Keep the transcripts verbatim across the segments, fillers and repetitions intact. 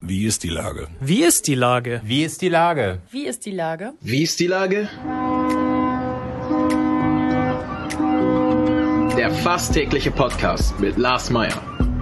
Wie ist die Lage? Wie ist die Lage? Wie ist die Lage? Wie ist die Lage? Wie ist die Lage? Der fast tägliche Podcast mit Lars Meyer.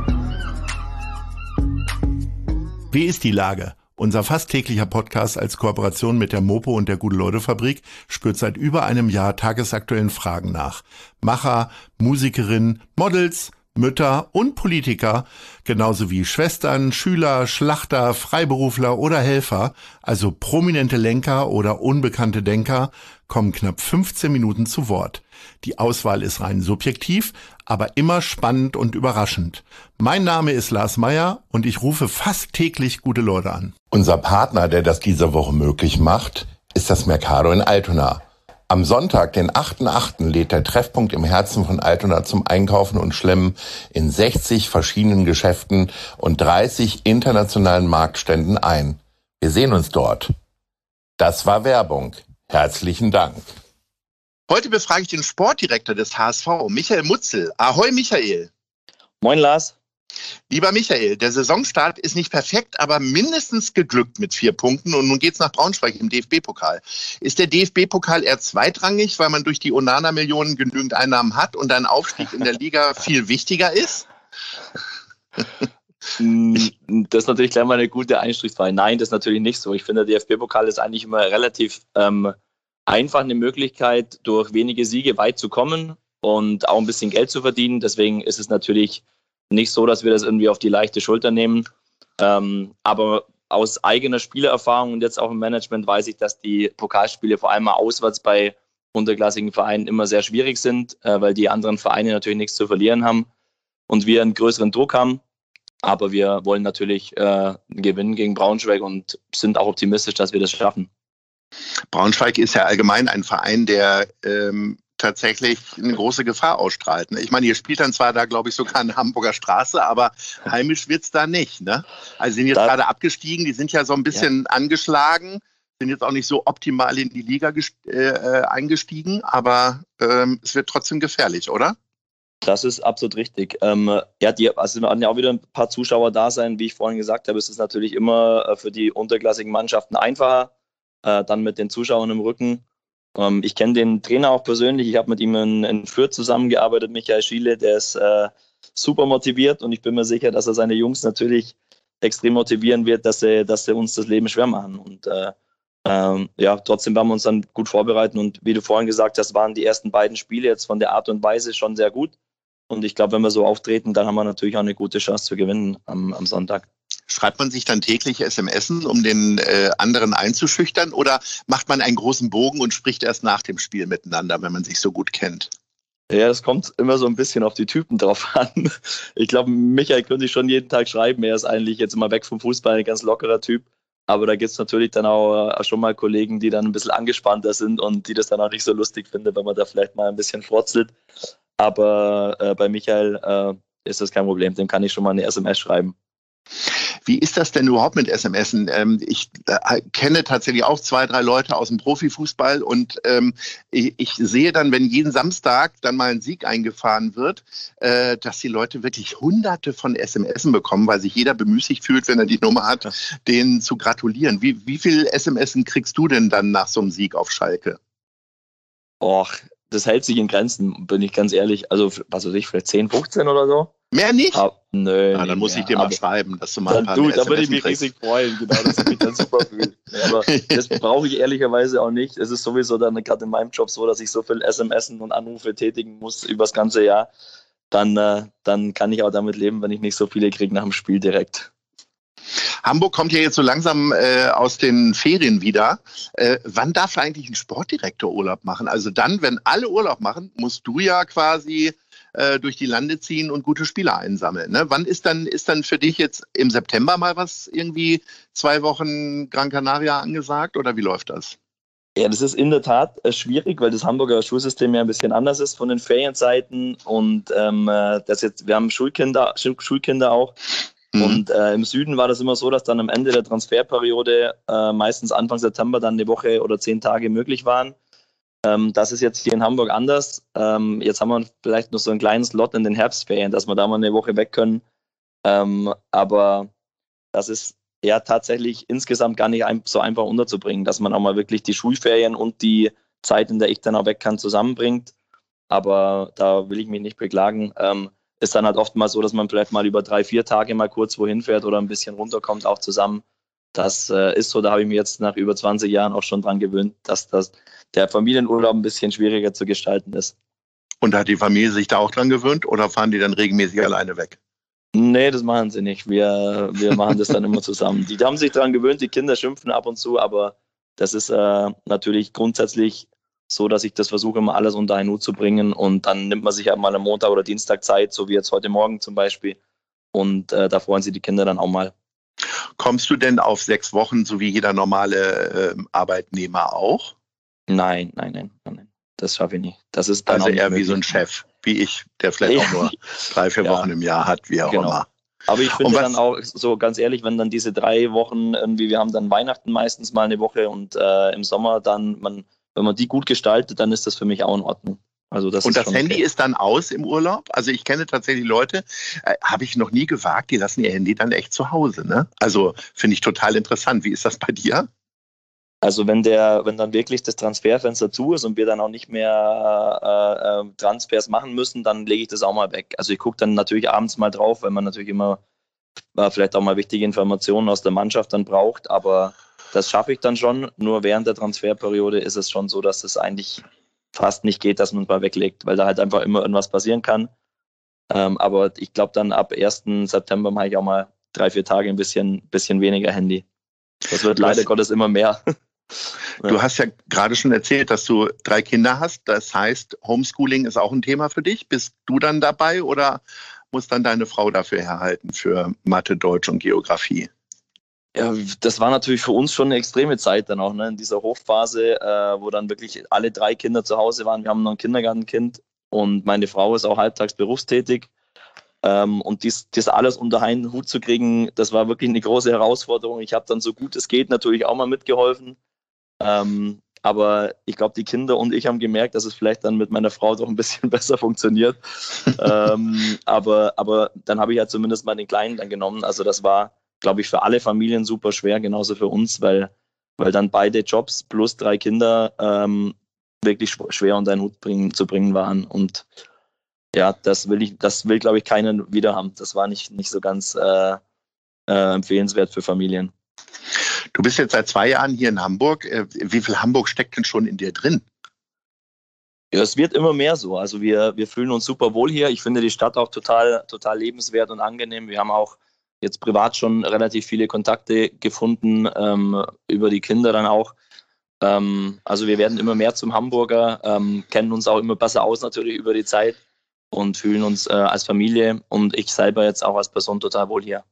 Wie ist die Lage? Unser fast täglicher Podcast als Kooperation mit der Mopo und der Gute-Leute-Fabrik spürt seit über einem Jahr tagesaktuellen Fragen nach. Macher, Musikerinnen, Models, Mütter und Politiker, genauso wie Schwestern, Schüler, Schlachter, Freiberufler oder Helfer, also prominente Lenker oder unbekannte Denker, kommen knapp fünfzehn Minuten zu Wort. Die Auswahl ist rein subjektiv, aber immer spannend und überraschend. Mein Name ist Lars Meyer und ich rufe fast täglich gute Leute an. Unser Partner, der das diese Woche möglich macht, ist das Mercado in Altona. Am Sonntag, den achten achten lädt der Treffpunkt im Herzen von Altona zum Einkaufen und Schlemmen in sechzig verschiedenen Geschäften und dreißig internationalen Marktständen ein. Wir sehen uns dort. Das war Werbung. Herzlichen Dank. Heute befrage ich den Sportdirektor des H S V, Michael Mutzel. Ahoi, Michael. Moin, Lars. Lieber Michael, der Saisonstart ist nicht perfekt, aber mindestens geglückt mit vier Punkten. Und nun geht's nach Braunschweig im D F B-Pokal. Ist der D F B-Pokal eher zweitrangig, weil man durch die Onana-Millionen genügend Einnahmen hat und ein Aufstieg in der Liga viel wichtiger ist? Das ist natürlich gleich mal eine gute Einstiegsfrage. Nein, das ist natürlich nicht so. Ich finde, der D F B-Pokal ist eigentlich immer relativ ähm, einfach eine Möglichkeit, durch wenige Siege weit zu kommen und auch ein bisschen Geld zu verdienen. Deswegen ist es natürlich nicht so, dass wir das irgendwie auf die leichte Schulter nehmen. Ähm, aber aus eigener Spielererfahrung und jetzt auch im Management weiß ich, dass die Pokalspiele vor allem mal auswärts bei unterklassigen Vereinen immer sehr schwierig sind, äh, weil die anderen Vereine natürlich nichts zu verlieren haben und wir einen größeren Druck haben. Aber wir wollen natürlich äh, gewinnen gegen Braunschweig und sind auch optimistisch, dass wir das schaffen. Braunschweig ist ja allgemein ein Verein, der ähm, tatsächlich eine große Gefahr ausstrahlt. Ne? Ich meine, ihr spielt dann zwar da, glaube ich, sogar an Hamburger Straße, aber heimisch wird's da nicht. Ne? Also sind jetzt das, gerade abgestiegen, die sind ja so ein bisschen ja. angeschlagen, sind jetzt auch nicht so optimal in die Liga gest- äh, eingestiegen, aber ähm, es wird trotzdem gefährlich, oder? Das ist absolut richtig. Ähm, ja, die, also werden ja auch wieder ein paar Zuschauer da sein. Wie ich vorhin gesagt habe, ist es natürlich immer äh, für die unterklassigen Mannschaften einfacher, äh, dann mit den Zuschauern im Rücken. Ähm, ich kenne den Trainer auch persönlich. Ich habe mit ihm in, in Fürth zusammengearbeitet, Michael Schiele. Der ist äh, super motiviert und ich bin mir sicher, dass er seine Jungs natürlich extrem motivieren wird, dass sie, dass sie uns das Leben schwer machen. Und äh, ähm, ja, trotzdem werden wir uns dann gut vorbereiten. Und wie du vorhin gesagt hast, waren die ersten beiden Spiele jetzt von der Art und Weise schon sehr gut. Und ich glaube, wenn wir so auftreten, dann haben wir natürlich auch eine gute Chance zu gewinnen am, am Sonntag. Schreibt man sich dann täglich S M S, um den äh, anderen einzuschüchtern? Oder macht man einen großen Bogen und spricht erst nach dem Spiel miteinander, wenn man sich so gut kennt? Ja, das kommt immer so ein bisschen auf die Typen drauf an. Ich glaube, Michael könnte ich schon jeden Tag schreiben. Er ist eigentlich jetzt immer weg vom Fußball, ein ganz lockerer Typ. Aber da gibt es natürlich dann auch, auch schon mal Kollegen, die dann ein bisschen angespannter sind und die das dann auch nicht so lustig finden, wenn man da vielleicht mal ein bisschen frotzelt. Aber äh, bei Michael äh, ist das kein Problem. Dem kann ich schon mal eine S M S schreiben. Wie ist das denn überhaupt mit S M S? Ähm, ich äh, kenne tatsächlich auch zwei, drei Leute aus dem Profifußball und ähm, ich, ich sehe dann, wenn jeden Samstag dann mal ein Sieg eingefahren wird, äh, dass die Leute wirklich hunderte von S M S bekommen, weil sich jeder bemüßigt fühlt, wenn er die Nummer hat, denen zu gratulieren. Wie, wie viel S M S kriegst du denn dann nach so einem Sieg auf Schalke? Och, das hält sich in Grenzen, bin ich ganz ehrlich. Also, was weiß ich, vielleicht zehn, fünfzehn oder so? Mehr nicht? Ah, nö. Na, dann muss mehr. ich dir mal aber schreiben, dass du mal ein paar du, mehr da würde ich mich kriegst. riesig freuen, genau, dass ich mich dann super fühle. Aber das brauche ich ehrlicherweise auch nicht. Es ist sowieso dann gerade in meinem Job so, dass ich so viel S M S und Anrufe tätigen muss über das ganze Jahr. Dann, äh, dann kann ich auch damit leben, wenn ich nicht so viele kriege nach dem Spiel direkt. Hamburg kommt ja jetzt so langsam äh, aus den Ferien wieder. Äh, wann darf eigentlich ein Sportdirektor Urlaub machen? Also dann, wenn alle Urlaub machen, musst du ja quasi äh, durch die Lande ziehen und gute Spieler einsammeln. Ne? Wann ist dann, ist dann für dich jetzt im September mal was irgendwie zwei Wochen Gran Canaria angesagt oder wie läuft das? Ja, das ist in der Tat äh, schwierig, weil das Hamburger Schulsystem ja ein bisschen anders ist von den Ferienzeiten und ähm, das jetzt, wir haben Schulkinder, Schul- Schulkinder auch. Und äh, im Süden war das immer so, dass dann am Ende der Transferperiode äh, meistens Anfang September dann eine Woche oder zehn Tage möglich waren. Ähm, das ist jetzt hier in Hamburg anders. Ähm, jetzt haben wir vielleicht noch so einen kleinen Slot in den Herbstferien, dass wir da mal eine Woche weg können. Ähm, aber das ist ja tatsächlich insgesamt gar nicht ein, so einfach unterzubringen, dass man auch mal wirklich die Schulferien und die Zeit, in der ich dann auch weg kann, zusammenbringt. Aber da will ich mich nicht beklagen. Ähm, ist dann halt oft mal so, dass man vielleicht mal über drei, vier Tage mal kurz wohin fährt oder ein bisschen runterkommt, auch zusammen. Das äh, ist so, da habe ich mich jetzt nach über zwanzig Jahren auch schon dran gewöhnt, dass das, der Familienurlaub ein bisschen schwieriger zu gestalten ist. Und hat die Familie sich da auch dran gewöhnt oder fahren die dann regelmäßig alleine weg? Nee, das machen sie nicht. Wir, wir machen das dann immer zusammen. Die haben sich daran gewöhnt, die Kinder schimpfen ab und zu, aber das ist äh, natürlich grundsätzlich so, dass ich das versuche, immer alles unter einen Hut zu bringen und dann nimmt man sich halt mal am Montag oder Dienstag Zeit, so wie jetzt heute Morgen zum Beispiel und äh, da freuen sich die Kinder dann auch mal. Kommst du denn auf sechs Wochen, so wie jeder normale äh, Arbeitnehmer auch? Nein, nein, nein, nein, das schaffe ich nicht. Das ist dann also eher wie so ein Chef, wie ich, der vielleicht auch nur drei, vier Wochen ja. im Jahr hat, wie auch genau. immer. Aber ich finde dann auch, so ganz ehrlich, wenn dann diese drei Wochen irgendwie, wir haben dann Weihnachten meistens mal eine Woche und äh, im Sommer dann, man, wenn man die gut gestaltet, dann ist das für mich auch in Ordnung. Also das und ist das schon Handy okay. ist dann aus im Urlaub? Also ich kenne tatsächlich Leute, äh, habe ich noch nie gewagt, die lassen ihr Handy dann echt zu Hause. Ne? Also finde ich total interessant. Wie ist das bei dir? Also wenn der, wenn dann wirklich das Transferfenster zu ist und wir dann auch nicht mehr äh, äh, Transfers machen müssen, dann lege ich das auch mal weg. Also ich gucke dann natürlich abends mal drauf, weil man natürlich immer äh, vielleicht auch mal wichtige Informationen aus der Mannschaft dann braucht, aber das schaffe ich dann schon. Nur während der Transferperiode ist es schon so, dass es eigentlich fast nicht geht, dass man es mal weglegt, weil da halt einfach immer irgendwas passieren kann. Ähm, aber ich glaube dann ab ersten September mache ich auch mal drei, vier Tage ein bisschen, bisschen weniger Handy. Das wird leider Gottes immer mehr. Du hast ja gerade schon erzählt, dass du drei Kinder hast. Das heißt, Homeschooling ist auch ein Thema für dich. Bist du dann dabei oder muss dann deine Frau dafür herhalten für Mathe, Deutsch und Geografie? Ja, das war natürlich für uns schon eine extreme Zeit dann auch, ne? In dieser Hochphase, äh, wo dann wirklich alle drei Kinder zu Hause waren. Wir haben noch ein Kindergartenkind und meine Frau ist auch halbtags berufstätig. Ähm, und dies, dies alles unter einen Hut zu kriegen, das war wirklich eine große Herausforderung. Ich habe dann so gut es geht natürlich auch mal mitgeholfen. Ähm, aber ich glaube, die Kinder und ich haben gemerkt, dass es vielleicht dann mit meiner Frau doch ein bisschen besser funktioniert. ähm, aber, aber dann habe ich ja zumindest mal den Kleinen dann genommen. Also das war, glaube ich, für alle Familien super schwer, genauso für uns, weil, weil dann beide Jobs plus drei Kinder ähm, wirklich schwer unter einen Hut bringen, zu bringen waren. Und ja, das will ich, das will, glaube ich, keiner wieder haben. Das war nicht, nicht so ganz äh, äh, empfehlenswert für Familien. Du bist jetzt seit zwei Jahren hier in Hamburg. Wie viel Hamburg steckt denn schon in dir drin? Ja, es wird immer mehr so. Also wir, wir fühlen uns super wohl hier. Ich finde die Stadt auch total, total lebenswert und angenehm. Wir haben auch jetzt privat schon relativ viele Kontakte gefunden, ähm, über die Kinder dann auch. Ähm, also wir werden immer mehr zum Hamburger, ähm, kennen uns auch immer besser aus natürlich über die Zeit und fühlen uns äh, als Familie und ich selber jetzt auch als Person total wohl hier.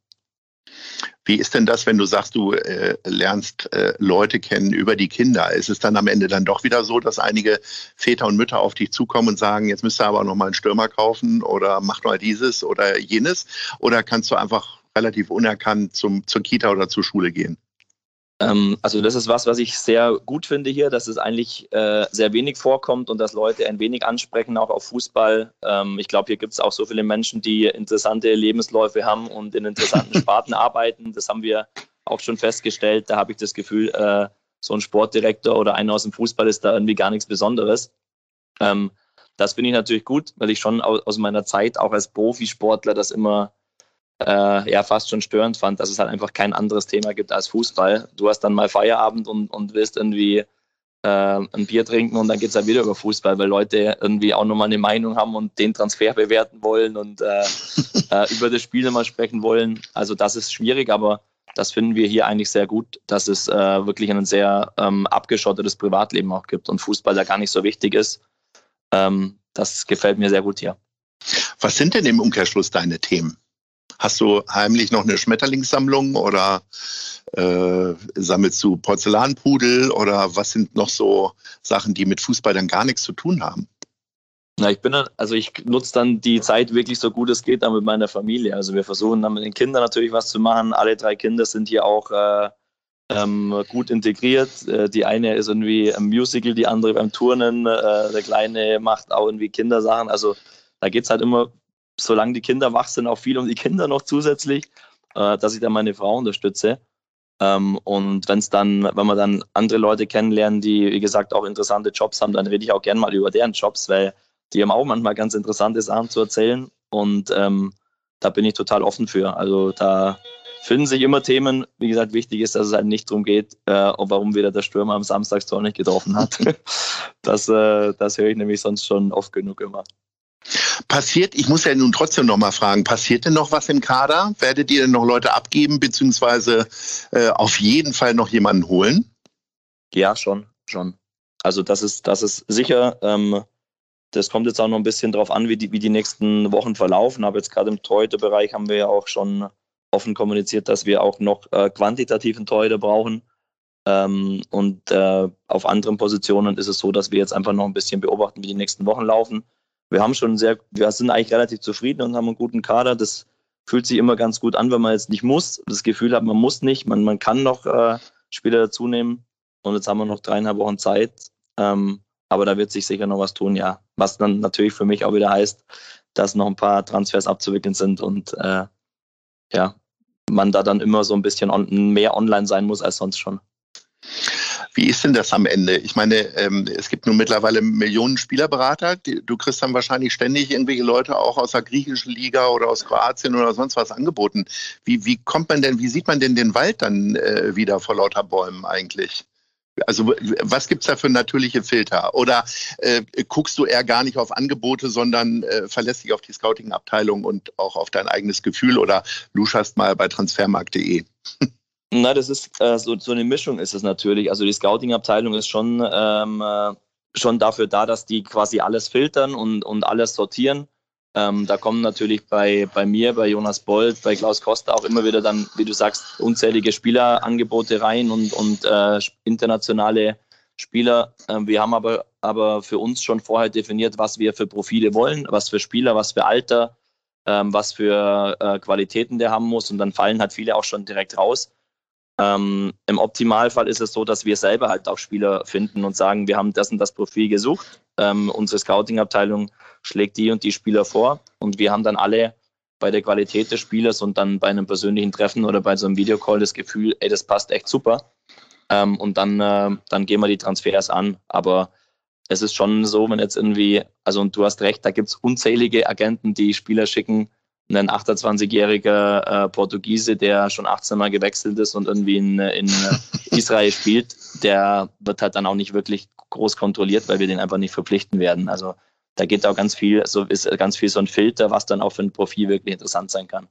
Wie ist denn das, wenn du sagst, du äh, lernst äh, Leute kennen über die Kinder? Ist es dann am Ende dann doch wieder so, dass einige Väter und Mütter auf dich zukommen und sagen, jetzt müsst ihr aber noch mal einen Stürmer kaufen oder macht mal dieses oder jenes? Oder kannst du einfach relativ unerkannt zum, zur Kita oder zur Schule gehen? Ähm, also das ist was, was ich sehr gut finde hier, dass es eigentlich äh, sehr wenig vorkommt und dass Leute ein wenig ansprechen, auch auf Fußball. Ähm, ich glaube, hier gibt es auch so viele Menschen, die interessante Lebensläufe haben und in interessanten Sparten arbeiten. Das haben wir auch schon festgestellt. Da habe ich das Gefühl, äh, so ein Sportdirektor oder einer aus dem Fußball ist da irgendwie gar nichts Besonderes. Ähm, das finde ich natürlich gut, weil ich schon aus, aus meiner Zeit auch als Profisportler das immer Äh, ja fast schon störend fand, dass es halt einfach kein anderes Thema gibt als Fußball. Du hast dann mal Feierabend und, und willst irgendwie äh, ein Bier trinken und dann geht es halt wieder über Fußball, weil Leute irgendwie auch nochmal eine Meinung haben und den Transfer bewerten wollen und äh, äh, über das Spiel nochmal sprechen wollen. Also das ist schwierig, aber das finden wir hier eigentlich sehr gut, dass es äh, wirklich ein sehr ähm, abgeschottetes Privatleben auch gibt und Fußball da gar nicht so wichtig ist. Ähm, das gefällt mir sehr gut hier. Was sind denn im Umkehrschluss deine Themen? Hast du heimlich noch eine Schmetterlingssammlung oder äh, sammelst du Porzellanpudel oder was sind noch so Sachen, die mit Fußball dann gar nichts zu tun haben? Na, ich bin dann, also ich nutze dann die Zeit wirklich so gut es geht dann mit meiner Familie. Also wir versuchen dann mit den Kindern natürlich was zu machen. Alle drei Kinder sind hier auch äh, ähm, gut integriert. Äh, die eine ist irgendwie im Musical, die andere beim Turnen. Äh, der Kleine macht auch irgendwie Kindersachen. Also da geht es halt immer, solange die Kinder wach sind, auch viel um die Kinder noch zusätzlich, äh, dass ich dann meine Frau unterstütze. Ähm, und wenn es dann, wenn wir dann andere Leute kennenlernen, die, wie gesagt, auch interessante Jobs haben, dann rede ich auch gerne mal über deren Jobs, weil die haben auch manchmal ganz interessante Sachen zu erzählen. Und ähm, da bin ich total offen für. Also da finden sich immer Themen. Wie gesagt, wichtig ist, dass es halt nicht darum geht, äh, warum wieder der Stürmer am Samstagstor nicht getroffen hat. das, äh, das höre ich nämlich sonst schon oft genug immer. Passiert, ich muss ja nun trotzdem noch mal fragen, passiert denn noch was im Kader? Werdet ihr denn noch Leute abgeben, beziehungsweise äh, auf jeden Fall noch jemanden holen? Ja, schon, schon. Also das ist, das ist sicher. Ähm, das kommt jetzt auch noch ein bisschen drauf an, wie die, wie die nächsten Wochen verlaufen. Aber jetzt gerade im Torhüterbereich haben wir ja auch schon offen kommuniziert, dass wir auch noch äh, quantitativen Torhüter brauchen. Ähm, und äh, auf anderen Positionen ist es so, dass wir jetzt einfach noch ein bisschen beobachten, wie die nächsten Wochen laufen. Wir haben schon sehr, wir sind eigentlich relativ zufrieden und haben einen guten Kader. Das fühlt sich immer ganz gut an, wenn man jetzt nicht muss. Das Gefühl hat, man muss nicht. Man, man kann noch äh, Spieler dazu nehmen. Und jetzt haben wir noch dreieinhalb Wochen Zeit. Ähm, aber da wird sich sicher noch was tun, ja. Was dann natürlich für mich auch wieder heißt, dass noch ein paar Transfers abzuwickeln sind und äh, ja, man da dann immer so ein bisschen on, mehr online sein muss als sonst schon. Wie ist denn das am Ende? Ich meine, ähm, es gibt nun mittlerweile Millionen Spielerberater. Du kriegst dann wahrscheinlich ständig irgendwelche Leute auch aus der griechischen Liga oder aus Kroatien oder sonst was angeboten. Wie, wie kommt man denn, wie sieht man denn den Wald dann äh, wieder vor lauter Bäumen eigentlich? Also was gibt's da für natürliche Filter? Oder äh, guckst du eher gar nicht auf Angebote, sondern äh, verlässt dich auf die Scouting-Abteilung und auch auf dein eigenes Gefühl oder luschast mal bei transfermarkt punkt de? Na, das ist äh, so, so eine Mischung ist es natürlich. Also die Scouting-Abteilung ist schon, ähm, äh, schon dafür da, dass die quasi alles filtern und, und alles sortieren. Ähm, da kommen natürlich bei, bei mir, bei Jonas Bold, bei Klaus Costa auch immer wieder dann, wie du sagst, unzählige Spielerangebote rein und, und äh, internationale Spieler. Ähm, wir haben aber, aber für uns schon vorher definiert, was wir für Profile wollen, was für Spieler, was für Alter, ähm, was für äh, Qualitäten der haben muss. Und dann fallen halt viele auch schon direkt raus. Ähm, im Optimalfall ist es so, dass wir selber halt auch Spieler finden und sagen, wir haben das und das Profil gesucht. Ähm, unsere Scouting-Abteilung schlägt die und die Spieler vor und wir haben dann alle bei der Qualität des Spielers und dann bei einem persönlichen Treffen oder bei so einem Videocall das Gefühl, ey, das passt echt super. Ähm, und dann, äh, dann gehen wir die Transfers an. Aber es ist schon so, wenn jetzt irgendwie, also und du hast recht, da gibt es unzählige Agenten, die Spieler schicken. Ein achtundzwanzigjähriger äh, Portugiese, der schon achtzehn Mal gewechselt ist und irgendwie in, in Israel spielt, der wird halt dann auch nicht wirklich groß kontrolliert, weil wir den einfach nicht verpflichten werden. Also da geht auch ganz viel, so ist ganz viel so ein Filter, was dann auch für ein Profil wirklich interessant sein kann.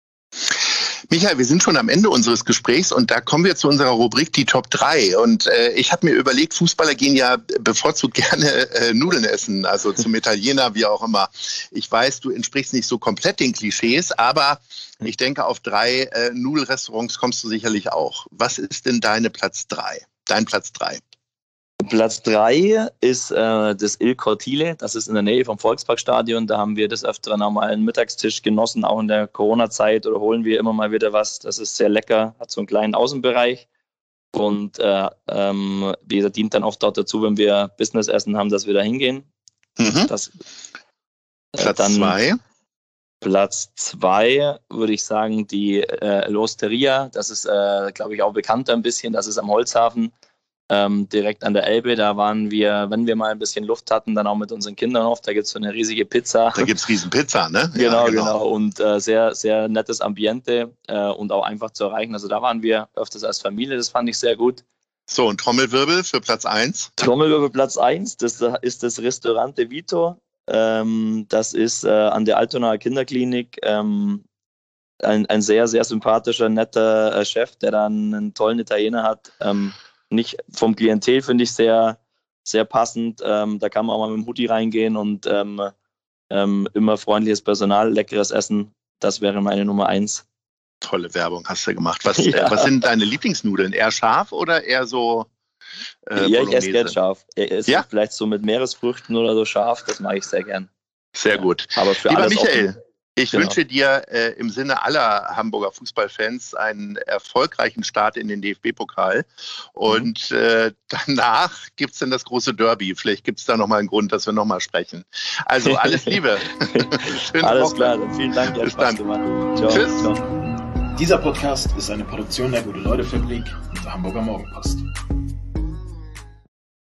Michael, wir sind schon am Ende unseres Gesprächs und da kommen wir zu unserer Rubrik die Top drei. Und äh, ich habe mir überlegt, Fußballer gehen ja bevorzugt gerne äh, Nudeln essen, also zum Italiener, wie auch immer. Ich weiß, du entsprichst nicht so komplett den Klischees, aber ich denke, auf drei äh, Nudelrestaurants kommst du sicherlich auch. Was ist denn deine Platz drei? Dein Platz drei? Platz drei ist äh, das Il Cortile, das ist in der Nähe vom Volksparkstadion. Da haben wir des Öfteren auch mal einen Mittagstisch genossen, auch in der Corona-Zeit, oder holen wir immer mal wieder was. Das ist sehr lecker, hat so einen kleinen Außenbereich und äh, ähm, wie gesagt, dient dann oft dort dazu, wenn wir Business-Essen haben, dass wir da hingehen. Mhm. Das, äh, Platz dann zwei? Platz zwei würde ich sagen, die äh, L'Osteria. Das ist, äh, glaube ich, auch bekannter ein bisschen. Das ist am Holzhafen. Ähm, direkt an der Elbe, da waren wir, wenn wir mal ein bisschen Luft hatten, dann auch mit unseren Kindern oft, da gibt es so eine riesige Pizza. Da gibt es riesen Pizza, ne? Genau, ja, genau, genau. Und äh, sehr, sehr nettes Ambiente äh, und auch einfach zu erreichen. Also da waren wir öfters als Familie, das fand ich sehr gut. So, und Trommelwirbel für Platz eins? Trommelwirbel Platz eins, das ist das Ristorante Vito. Ähm, das ist äh, an der Altonaer Kinderklinik. Ähm, ein, ein sehr, sehr sympathischer, netter äh, Chef, der dann einen tollen Italiener hat. Ähm, Nicht vom Klientel finde ich sehr, sehr passend. Ähm, da kann man auch mal mit dem Hoodie reingehen und ähm, ähm, immer freundliches Personal, leckeres Essen. Das wäre meine Nummer eins. Tolle Werbung hast du gemacht. Was, Ja. äh, was sind deine Lieblingsnudeln? Eher scharf oder eher so äh, Ja, ich esse gerne scharf. Ich esse Ja? vielleicht so mit Meeresfrüchten oder so scharf. Das mache ich sehr gern. Sehr Ja. gut. Aber für Lieber alles Michael, offen. ich Genau. wünsche dir äh, im Sinne aller Hamburger Fußballfans einen erfolgreichen Start in den D F B-Pokal. Und mhm. äh, danach gibt es dann das große Derby. Vielleicht gibt es da nochmal einen Grund, dass wir nochmal sprechen. Also alles Liebe. Alles Woche. klar, dann vielen Dank. Bis dann. Spaß gemacht. Ciao. Tschüss. Ciao. Dieser Podcast ist eine Produktion der Gute-Leute-Fabrik und der Hamburger Morgenpost.